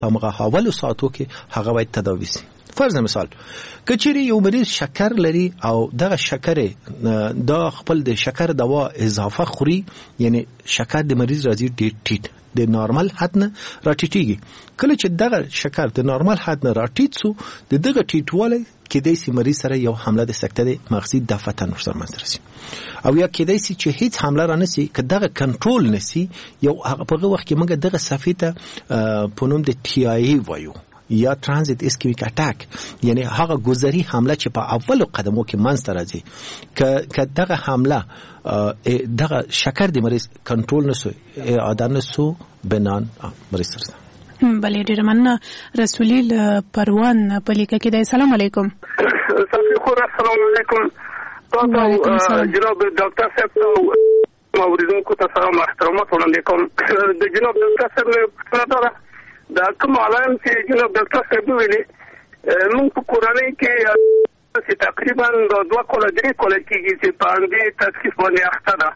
هغه حواله ساتو کې هغه باید تداوی شي. فرض مثال کچېری یو مریض شکر لري او دغه شکر دا خپل د شکر دوا اضافه خوري، یعنی شکر د مریض راځي ډېر ټیټ د نارمل حد نه راټیټيږي. کله چې دغه شکر د نارمل حد نه راټیټ سو د دغه ټیټوالی کېدای شي مریض سره یو حمله د سکته مغزي دفتن ورسره منځرسي، او یا کېدای شي چې هیڅ حمله را نسی که دغه کنټرول نسی. یو هغه وخت کې موږ دغه صفیته په نوم د TIA وایو یا ترانزیت اسکیمیک اٹاک، یعنی هغه گذری حمله چې په اولو قدمو کې منځ ته راځي که دغه حمله دغه شکر د مریض کنټرول نسو اعاده نسو بنان مریض سره. بله ډیر مننه. رسولي پروان په لیکه کې د سلام علیکم. السلام علیکم. تاسو جناب ډاکټر صاحب او اوریدونکو ته سلام احترامات وړاندې کوم. د جناب ډاکټر صاحب پرته دا کوم علائم چې جناب ډاکټر صاحب ویلي موږ په کورنۍ کې چې تقریبا 2 کال 3 کال کېږي چې په همدې تشخیص باندې اخته ده.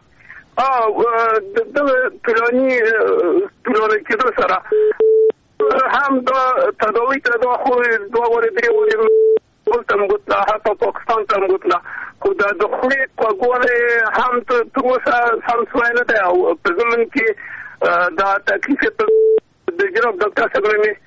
د پلاني کېدو سره هم دا تداوی ته دا خو 2 ورځې 3 ورځې بلته مګوتله حتی پاکستان ته مګوتله، خو دا د خولې کوږوالی هم تر اوسه سم سوی نه دی او په ضمن کې دا تکلیف د جناب ډاکټر صاحب مې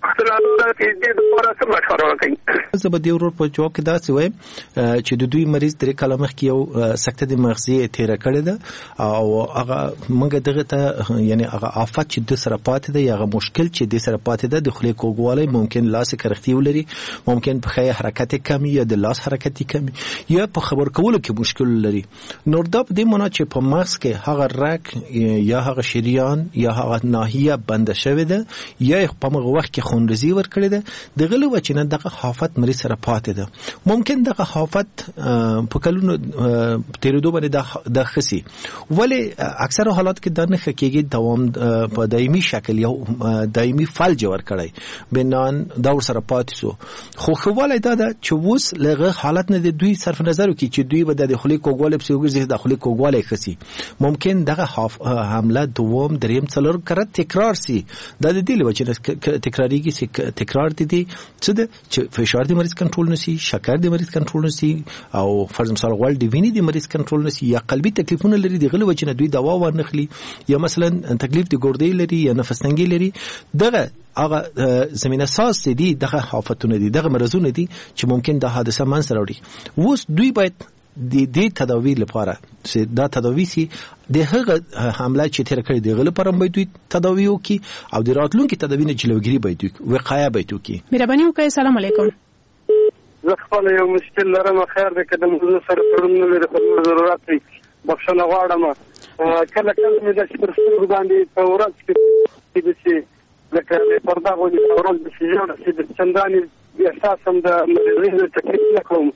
زه به د ورور په جواب کې داسې وایم چې د دوی مریض 3 کاله مخکې یو سکته د مغزي تیره کړې ده او هغه موږ دغه ته یعنی هغه آفت چې د سره پاتې ده یا هغه مشکل چې د سره پاتې ده د خولې کوږوالی، ممکن لاس کرختی ولري، ممکن په خې حرکت کمی یا د لاس حرکت کمی یا په خبر کولو کې مشکل لري. نور دا په دې معنی چې په مغز کې هغه رګ یا هغه شریان یا هغه ناحیه بنده شوی ده یا په هغه وخت کې خونریزي ورکړي ده د غلو وچنه دغه حافت مریض سره پاتې ده. ممکن دغه حافت په کلونو تیرېدو باندې د خسي، ولی اکثر حالات کې د نه خکېږي دوام په دایمي شکل یو دایمي فلج ورکړي بنان دا ور سره پاتې سو. خو خواله دا ده چې وس لغه حالت نه د دوی صرف نظر وکړي چې دوی به د خولي کوګواله په وګرځي د خولي کوګواله خسي، ممکن دغه حمله دوم دریم څلور کرت تکرار سي. دا د دې وجه تکراریږي چې تکرار دي څه ده چې فشار د مریض کنټرول نشي، شکر د مریض کنټرول نشي او فرض مثال غوړ دی ویني د مریض کنټرول نشي یا قلبي تکلیفونه لري د غلو وجه نه دوی دوا ورنخلي یا مثلا تکلیف د ګردې لري یا نفس تنګي لري. دغه هغه زمينه ساز دي، دغه حافتونه دي، دغه مرزونه دي چې ممکن د حادثه منځ راوړي. اوس دوی باید د دې تداوی لپاره چې دا تداوی سي د هغه حمله چې تیر کړی دی غل پرم باید تداوی وکي او د راتلونکي تداوی نه جلوګیری باید وقایه باید وکي. مهرباني وکړئ. السلام علیکم. زه خپل یو مشکل لرم، خیر دې کده موږ سره پرونه لري خو ضرورت دی بخښنه غواړم. کله کله مې د سپورت باندې په ورځ کې د شي لکه پردا غوډي ورځ د شي جوړ شي د چنداني احساس هم د مریض تکلیف نه کوم.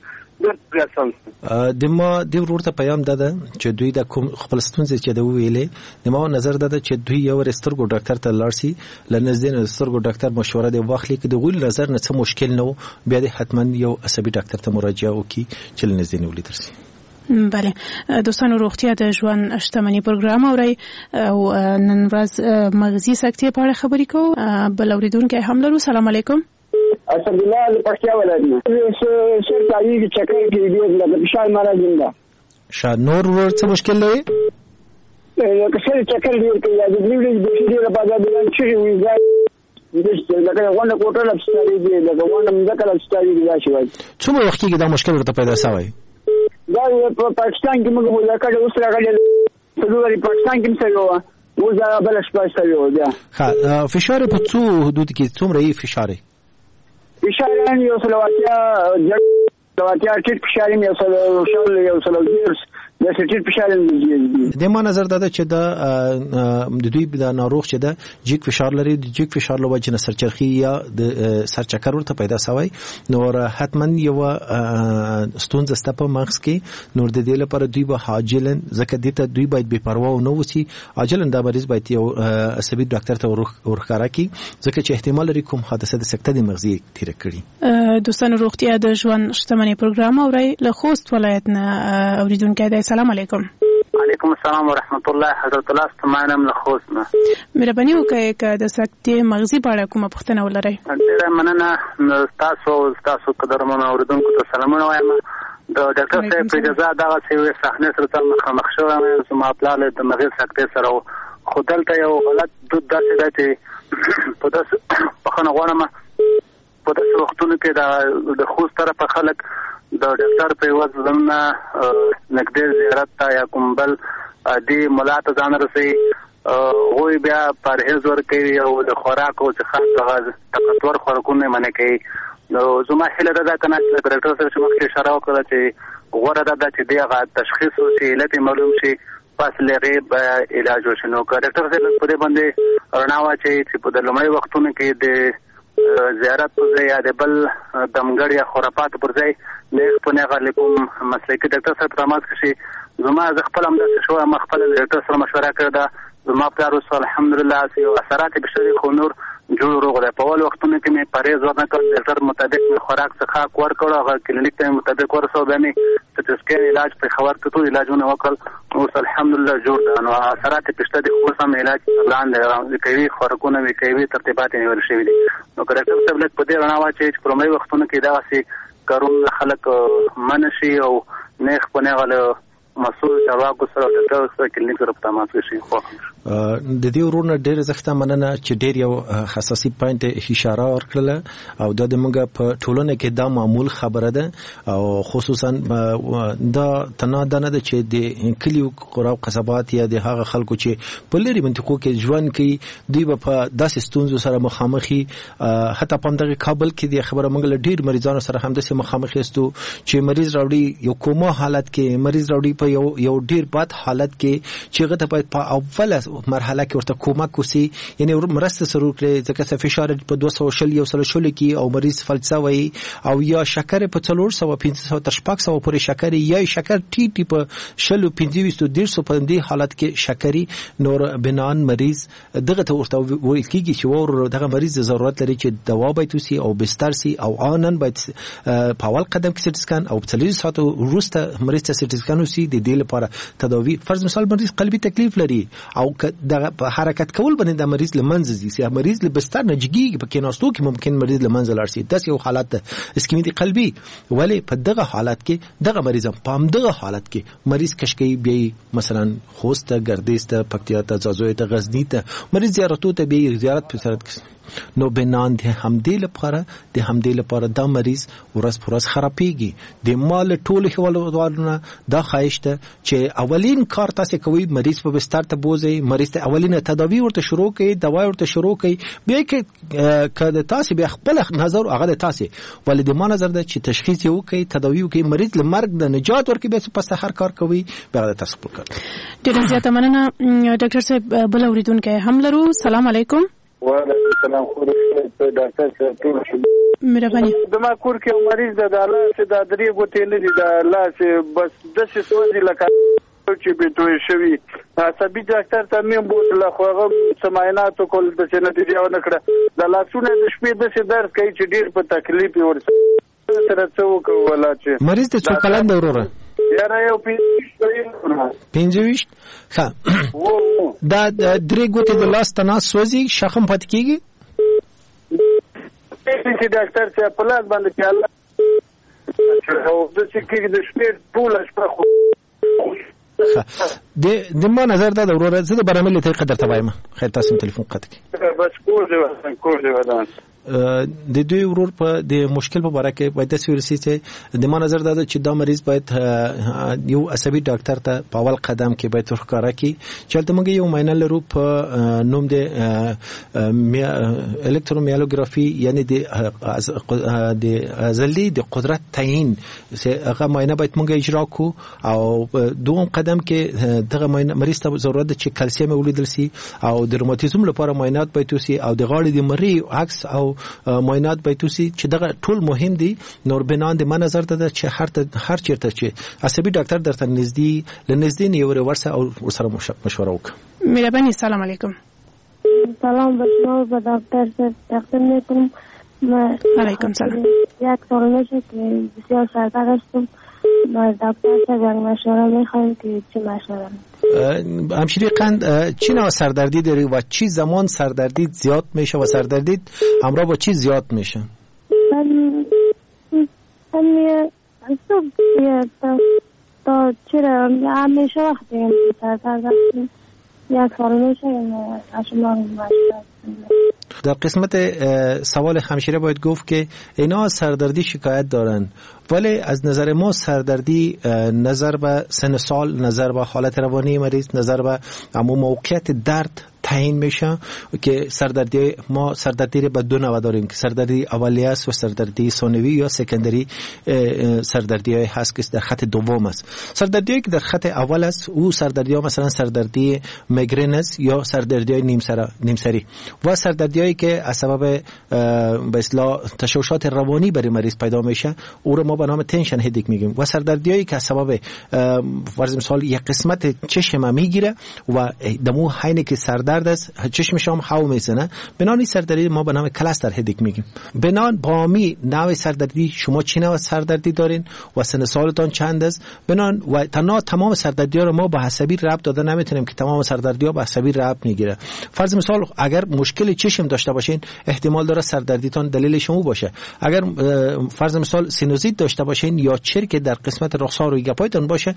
د ما د ورور ته پیغام ده چې دوی د کوم خپل ستونزې چې د ویلې د ما نظر ده چې دوی یو سترګو ډاکټر ته لاړ شي، لنځدین سترګو ډاکټر مشوره دی واخلي چې د غول نظر نه څه مشکل نه و بیا د حتما یو عصبي ډاکټر ته مراجعه وکړي چې لنځدین ولیدل شي. بله دوستانو، روغتیا د ژوند شتمنۍ پروګرام اورئ او نن ورځ مغزي سکتې په اړه خبرې کوو. بل اوریدونکي هم لرو. سلام علیکم. اسد الله الپښتیا ولادي شر تعیی چکر کې دی د فشار مرض ده. شاد نور ور څه مشکل لري؟ که څه چکر دی کې د دې د شي د بازار د چي وي ځای لکه غونډه کوټه لپاره دی لکه غونډه مذکر لپاره دی راشي وای. څومره وخت کې دا مشکل ورته پیدا شوی؟ دا په پاکستان کې موږ ولاکړ اوس راغلی په پاکستان کې څه یو وزاره بل شپه څه یو. ها فشار په څو حدود کې څومره یې فشار؟ فشار یو سلواتیا ټیټ فشار یو سلواتیا د سټیټ فشار د ما نظر ده چې دا د دوی د ناروغ چې ده جګ فشار لري، د جګ فشار له وجې نه سرچرخي یا د سرچکر ورته پیدا شوی. نو حتما یو ستونزه سته په مغز کې. نور د دې لپاره دوی به عاجلن ځکه دې ته دوی باید بې پروا نه وسی، عاجلن دا مریض باید یو عصبي ډاکټر ته ورخاره کی ځکه چې احتمال لري کوم حادثه د سکته د مغزي تیر کړي. دوستانو، روغتیا د ژوند شتمنۍ پروګرام اورئ له خوست ولایت نه اوریدونکي. السلام علیکم. وعلیکم السلام ورحمت الله. حضرت الله ستمانم له خوست نه. مهرباني وکړئ که د سکتې مغزي په اړه کومه پوښتنه ولرئ. ډېره مننه. تاسو قدرمنو اورېدونکو ته سلامونه وایم. د ډاکټر صاحب په اجازه دغه څه صحنه سره مخامخ شوم چې ما خپل د مغز سکتې سره خو دلته یو غلط دود داسې دی چې په داسې بخښنه غواړم په داسې وختونو کې د خوست طرفه خلک د ډاکټر په یوه ځلونه نږدې زیارت ته یا کوم بل دې ملا ته ځان رسوي هغوی بیا پرهیز ورکوي او د خوراکو څخه هغه طاقتور خوراکونه منع کوي. نو زما هیله ده که نه چې ډاکټر صاحب چې مخکې اشاره وکړه چې غوره ده چې دې هغه تشخیص وشي علت یې معلوم شي پس له هغې علاج وشي. نو که ډاکټر صاحب په دې باندې رڼا واچوي چې په د لومړي وختونو کې د زیارت پر ځای یا د بل دمګړ یا خرافاتو پر ځای نیغ په نیغه له کوم مسلکي ډاکټر صاحب رامات کړي. زما زه خپل همداسې شوم، ما خپله د ډاکټر سره مشوره کړې ده. زما پلار اوس الحمدلله یو اثرات یې بشري خو نور جوړ روغ دی. په اول وختونو کې مې پرهیز ورنه کړ، ډاکټر مطابق مې خوراک څښاک ورکړ، هغه کلینیک ته مې مطابق ورسو، بیا مې سټي سکین علاج پېښور کې ټول علاجونه وکړل. اوس الحمدلله جوړ ده. نو اثرات یې پشته دي، خو اوس هم علاج لاندې کوي، خوراکونه مې کوي، ترتیبات یې نیول شوي دي. نو که ډاکټر صاحب لږ په دې رڼا واچوي چې په لومړي وختونو کې دغسې کارونه خلک منع شي او نیغ په نیغه له مسؤل چارواکو سره ډاکټر سره کلینیک سره په تماس کې شي. د دې ورونه ډېر زښته مننه چې ډېر یو حساسي پوینټ اشاره ورکړله او دا د موږ په ټولنه کې دا معمول خبره ده او خصوصا دا تنه ده نه ده چې د کلیو قرا او قصبات یا د هغه خلکو چې په لري منطقو کې ژوند کوي دوی په داسې ستونزو سره مخامخي. حتی په دغه کابل کې د خبره موږ ډېر مریضانو سره هم داسې مخامخ یاستو چې مریض راوړي یو کومه حالت کې، مریض راوړي په یو ډیر بد حالت کې چې هغه ته باید په اوله مرحله کې ورته کومک وسی، یعنی مرسته سره وکړي ځکه چې فشار په 200 یو سل شل کې او مریض فلسه وي او یا شکر په 400 تر 500 پورې شکر یا شکر ټي په شل 25 150 په دې حالت کې شکري نور بنان مریض دغه ته ورته ویل کیږي چې ور دغه مریض ضرورت لري چې دوا باید وسی او بستر سي او انن باید په اول قدم کې سټ سکان او په 30 ساعت وروسته مریض ته سټ سکان وسی د دې لپاره تداوی. فرض مثال مریض قلبي تکلیف لري او د حرکت کول باندې د مریض لمنځ زی سي مریض له بستر نه جګي په کیناستو کې ممکن مریض لمنځ لاړ شي. داسې یو حالت اسکیمي قلبي ولی په دغه حالت کې دغه مریض په دغه حالت کې مریض کشکي بیا مثلا خوست ګردیز ته پکتیا ته زازوی ته غزنی ته مریض زیارتو ته بیا زیارت په سرت نو بنان د همدې لپاره دا مریض ورځ پر ورځ خرابېږي. د مال ټول هیوادوالو دا خواهش ته چې اولین کار تاسو کوي مریض په بستر ته بوزي، مریض ته اولینه تداوی ورته شروع کوي، دوا ورته شروع کوي، بیا کې کله تاسو بیا خپل نظر هغه تاسو ولې د ما نظر ده چې تشخیص یو کوي، تداوی کوي، مریض له مرګ د نجات ورکوي، بیا پس هر کار کوي بیا تاسو وکړئ. ډېر زیاته مننه ډاکټر صاحب. بل اوریدونکو هم لرو. سلام علیکم. وعلیکم السلام. خو د ډاکټر صاحب ټول مهرباني. د ما کور کې مریض د الله چې د درې غوټې نه دي د الله چې بس د څه سوځي لکه چې به توي شوی عصبي ډاکټر ته مې بوتله خو هغه سماینات کول د څه نتیجه ونه کړه. د لاسونه د شپې د څه درد کوي چې ډیر په تکلیف ورسره سره څه وکولا چې مریض ته څو کلن دی وروره؟ یاره یو 25 ښه دا درې ګوتې د لاس تناس سوځي شخم پاتې کیږي چې ډاکټر صاحب په لاس باندې چې الله او د چې کې د شپې ټول شپه خو د ما نظر دا وروره زه د برنامه ته قدر تبایم خیر تاسو ټلیفون قطع کی بس کور دی ودان د دوی ورور په د مشکل په اړه کې باید تاسو ورسېته د ما نظر دا چې دا مریض باید یو عصبي ډاکټر ته په اول قدم کې باید ورکاره کی چې موږ یو معاینه لرو په نوم د الکترومیالوګرافي یعنی د عضلې د قدرت تعیین هغه معاینه باید موږ اجرا کو او دوم قدم کې دغه معاینه مریض ته ضرورت ده چې کلسیم ولیدل شي او د روماتیزم لپاره معاینات باید وشي او د غاړې د مری عکس او معاینات باید وشي چې دغه ټول مهم دي. نور بنان د ما نظر ده چې هر چیرته چې عصبي ډاکټر درته نږدې نه یو ورسره او سره مشوره وکړه. مهرباني. سلام علیکم. سلام بچه‌ها دکتر صاحب تقدیم میکنم. علیکم سلام. یک سال میشه که بسیار سردرد هستم. ما دکتر صاحب یک مشوره میخوایم که چه مشوره؟ همشیری قند چی نوع سردردی داری و چی زمان سردردی زیاد میشه و سردردی همراه با چی زیاد میشه؟ تا چرا همیشه وقتی سردردی یک سال میشه اشمال در قسمت سوال همشیره باید گفت که اینا سردردی شکایت دارن، ولی از نظر ما سردردی نظر به سن سال، نظر به حالت روانی مریض، نظر به موقعیت درد تعیین میشه که سردردی ما سردردی رو به دو نوع داریم که سردردی اولیه است و سردردی ثانوی یا سکندری سردردی های هست که در خط دوم است. سردردی که در خط اول است او سردردی ها مثلا سردردی میگرن است یا سردردی های نیمسری و سردردی هایی که از سبب به اصطلاح تشوشات روانی برای مریض پیدا میشه او رو ما به نام تنشن هدیک میگیم و سردردی هایی که از سبب فرض مثال یک قسمت چشم میگیره و دمو حین که سردرد است چشمش هم هوا میزنه بنان سردردی ما به نام کلاستر هدیک میگیم. بنان با می نوع سردردی شما چه نوع سردردی دارین و سن سالتان چند است بنان و تمام سردردی ها رو ما به حسابی ربط داده نمیتونیم که تمام سردردی ها به حسابی ربط میگیره. فرض مثال اگر مشکل چشم داشته باشین احتمال داره سردردیتان دلیل شما باشه. اگر فرض مثال سینوزیت داشته باشین یا چرک در قسمت رخسار و گپایتان باشه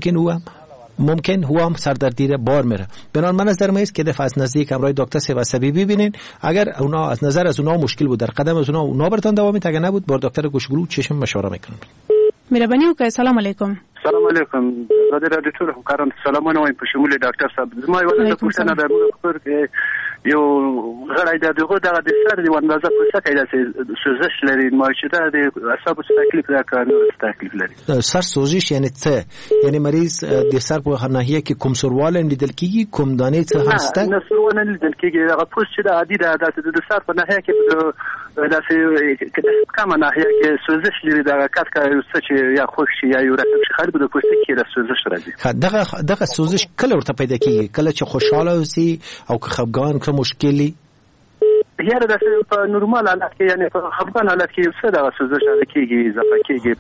ممکن هو هم سردردی را بار میره. بنابراین من از در است که دفعه از نزدیک همراه دکتر سیوسبی ببینین. اگر اونا از نظر از اونا مشکل بود در قدم از اونا برتون دوام میده، اگر نبود با دکتر گوشگلو چشم مشوره میکنن. مهربانی وکړئ. سلام علیکم. سلام علیکم. زه د رادیو ټول همکارانو ته سلامونه وایم په شمول ډاکټر صاحب. زما یو پوښتنه ده موږ یو غړی دغه د سر دی اندازه په څه کې د سوزش لري ما چې د اعصابو تکلیف راکړي تکلیف لري. سر سوزش یعنی څه؟ یعنی مریض د سر په ناحیه کې کوم سروال لیدل کیږي، کوم دانې څه هسته؟ نه سروال لیدل کیږي. هغه پوس چې د عادي د سر په ناحیه کې داسې کومه ناحیه کې سوزش لري دغه کټ څه چې یا خوښ شي یا یو رقم شي خلک د پوستکي کې د سوزش راځي. دغه سوزش کله ورته پیدا کیږي؟ کله چې خوشاله اوسي او که خفګان که مشکلی یاره داسې په نورمال حالت کې یعنی په خفګان حالت کې څه دغه سوزش کېږي اضافه کېږي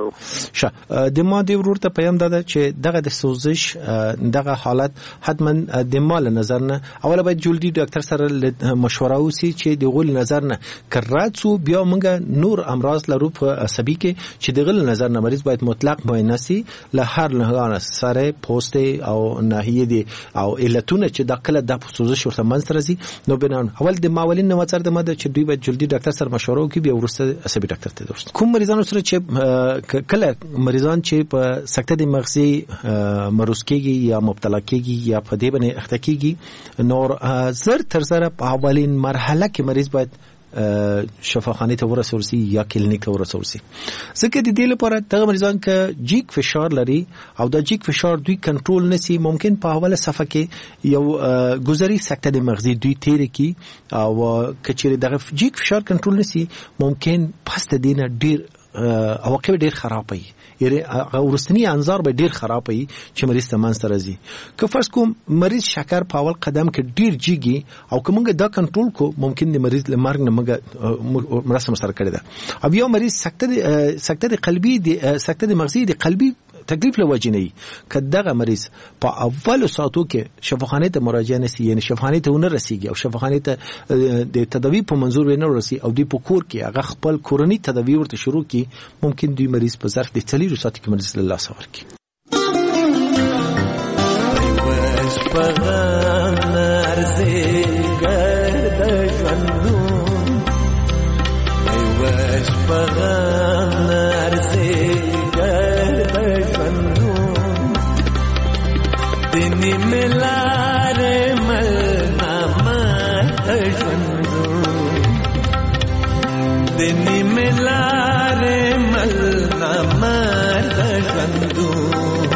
په د ما دی ورور ته پیام داده چې دغه د سوزش دغه حالت حتما د مال نظر نه اوله باید جلدی ډاکټر سره مشوره وسی چې د غول نظر نه کراتسو بیا موږ نور امراض لرو په عصبي کې چې د غل نظر نه مریض باید مطلق معاینه سي له هر لهغه سره پوسټ او ناحیه دي او علتونه چې د کله د سوزش ورته منځ راځي نو بنان اول د ماولین نو مڅر د ماده چې دوی باید جلدی ډاکټر سره مشوره وکړي بیا ورسته عصبي ډاکټر ته درست. کوم مریضانو سره چې کله مریضان چې په سکته د مغزي مروز کېږي یا مبتلا کېږي یا په دې باندې اخته کېږي نور زر تر زر په اولین مرحله کې مریض باید شفاخانه ته ورسورسي یا کلینیک ته ورسورسي. ځکه د دې لپاره دغه مریضان کې جیک فشار لري او د جیک فشار دوی کنټرول نسی ممکن په اوله صفحه کې یو گذری سکته د مغزي دوی تیر کی او کچېره دغه جیک فشار کنټرول نسی ممکن پس د دینه ډیر عواقب ډیر خراب وي. یعنی ورستنی انظار به ډیر خراب وي چې مریض ته منځ راځي. که فرض کوم مریض شکر په اول قدم کې ډیر جیږي او کومه دا کنټرول کو ممکن د مریض له مرګ نه موږ مرسته سره کړی ده. او یو مریض سکته د قلبي د سکته د مغزي د قلبي تکلیف له وجې نه که دغه مریض په اول ساعتو کې شفاخانه ته مراجعه نسی یعنی شفاخانه ته ونه رسیږي او شفاخانه ته د تداوی په منظور ونه رسي او دی په کور کې هغه خپل کورنی تداوی ورته شروع کی ممکن دوی مریض په ظرف د 3 ساعت کې مریض له لاس ورکی. وش پغم نرزی گرد ژوندون وش پغم نرزی گرد ژوندون دنی ملار ملنامت ژوندون دنی ملار ملنامت ژوندون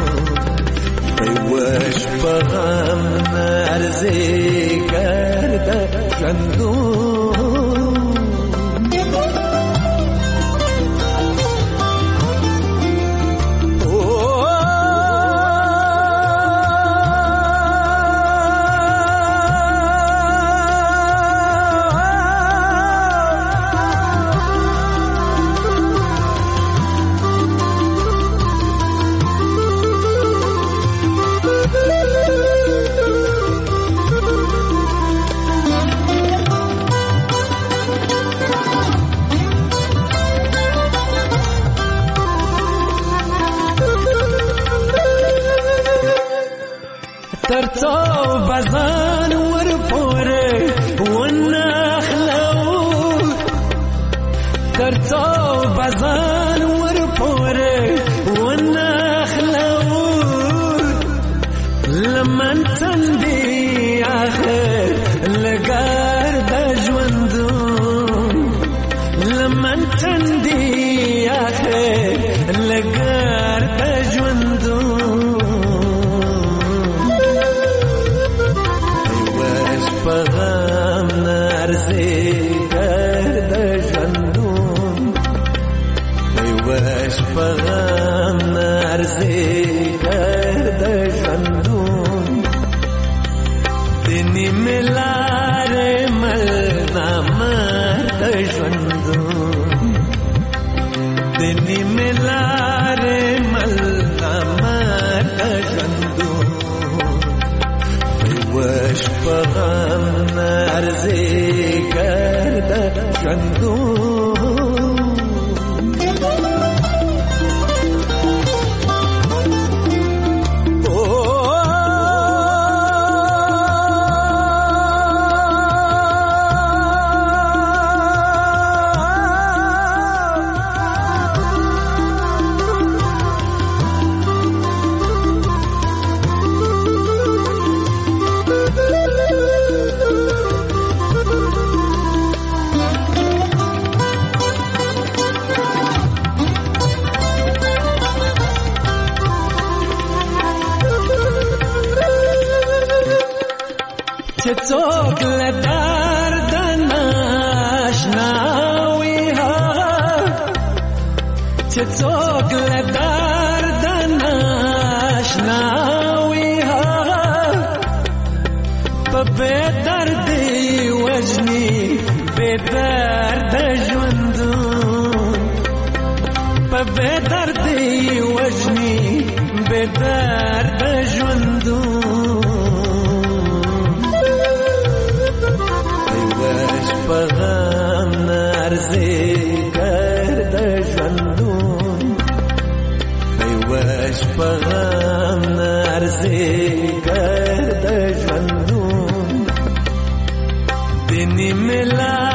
وش پغم نرزی گرد ژوندون ترڅو بزان ور پورې ونخلور لمن تندي اخر لګار د ژوندون لمن تندي اخر لګار د ژوندون ایواش پیغام نارسي ګر د ژوندون ایواش پیغام نارسي ګر د ژوندون دني ملار مل نامر د ژوندون دني ملار مل نامر د ژوندون وش پیغام نارسي ګر د ژوندون څوک له درد ناشنا وي چې څوک له درد ناشنا وي په بې دردي وژني بې درد ژوندون په بې دردي وژني بې درد ژوندون پیغام نارسي ګر د ژوندون ایواش پیغام نارسي ګر د ژوندون دني ملا